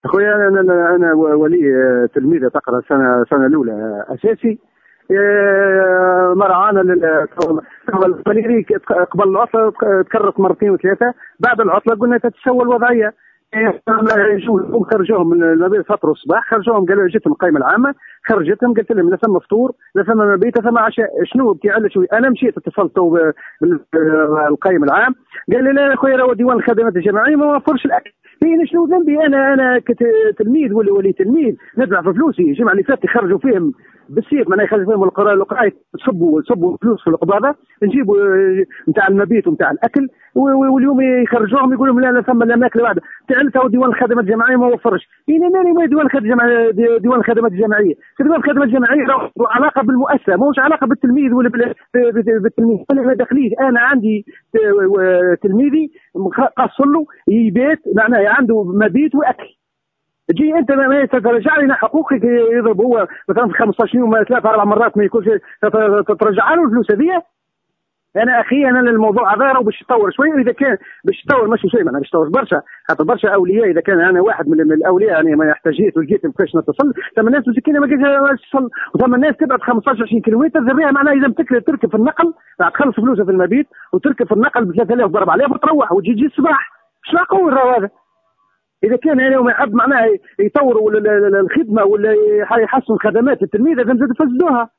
اخويا انا ولي تلميذه تقرا سنه الاولى اساسي. مرعانا الفريق قبل العطله تكررت مرتين وثلاثه. بعد العطله قلنا تتسوى الوضعيه. خرجوهم من فتره الصباح، خرجوهم قالوا جتهم القائمه العامه، خرجتهم قلت لهم لا ثم فطور لا ثم مبيت ثم عشاء. شنو بتاع شوي؟ انا مشيت اتصلت بالقائم العام، قال لي لا يا اخويا راه ديوان الخدمات الجماعيه ما وفرش الاكل. هي شنو ذنبي انا كتلميذ ولا ولي تلميذ ندفع في فلوسي. الجمعه اللي فاتت يخرجوا فيهم بالسيف، معناها يخرجوا فيهم القرايه تصبوا فلوس في القباضه، نجيبوا نتاع المبيت ونتاع الاكل، واليوم يخرجوهم يقولوا لهم لا ثم لا ماكله واحده. تعلتوا ديوان الخدمات الجماعيه ما وفرش. هنا مالي ما ديوان الخدمات الجماعيه. ديوان الخدمات الجماعيه له علاقه بالمؤسسه، ماهوش علاقه بالتلميذ ولا بالتلميذ. انا ما دخليش، انا عندي تلميذي قاص له يبيت، معناها عنده مبيت واكل. تجي انت ما ترجع لنا حقوقك. يضرب هو مثلا في 15 يوم 3-4 مرات ما يكونش ترجع له الفلوس هذه. انا اخي انا الموضوع هذا باش يتطور شويه، واذا كان باش يتطور ماشي شيء معناها باش يتطور برشا، خاطر برشا اولياء. اذا كان انا واحد من الاولياء يعني ما احتاجيت ولقيت كيفاش نتصل، ثم الناس مسكينه ما قادرش تصل، وثم الناس تبعد 15-20 كيلومتر ذريها، معناها لازم تركب في النقل، تخلص فلوسها في المبيت وتركب في النقل ب 3000 و4000 وتروح وتجي الصباح. ايش معقول هذا؟ اذا كان يعني ما يحب معناها يطوروا الخدمه ولا يحسنوا خدمات التلميذ لازم تفسدوها.